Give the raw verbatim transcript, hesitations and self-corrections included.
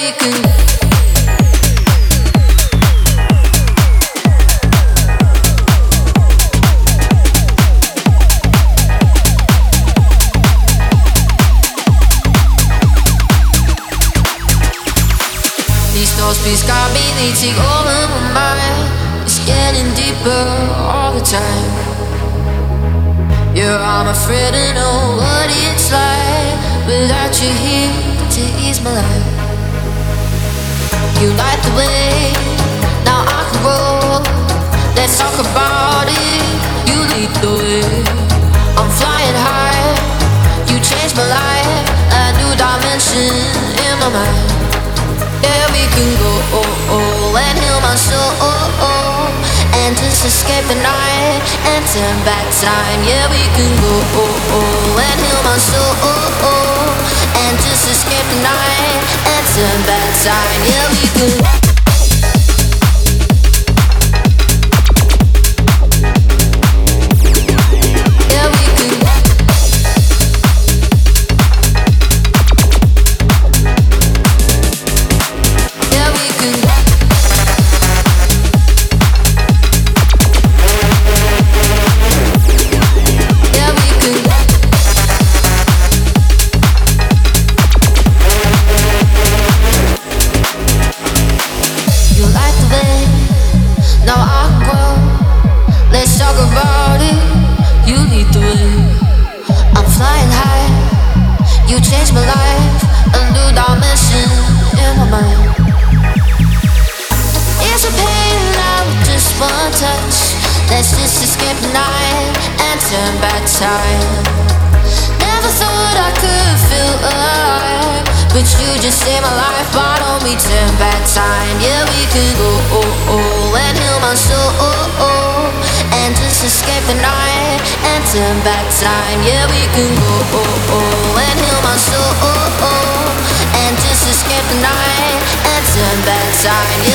we can. These thoughts please got me, they take over my mind. It's getting deeper all the time. Yeah, I'm afraid to know what it's like without you here to ease my life. You light the way, now I can roll. Let's talk about it, you lead the way. I'm flying high, you changed my life. A new dimension in my mind. Yeah, we can go oh, oh, and heal my soul oh, oh, and just escape the night and turn back time. Yeah, we can go oh, oh, and heal my soul oh, oh, and just escape the night and turn back time. Yeah, we can. Let's just escape the night and turn back time. Never thought I could feel alive, but you just saved my life. Why don't we turn back time? Yeah, we can go oh, oh, and heal my soul oh, oh, and just escape the night and turn back time. Yeah, we can go oh, oh, and heal my soul oh, oh, and just escape the night and turn back time.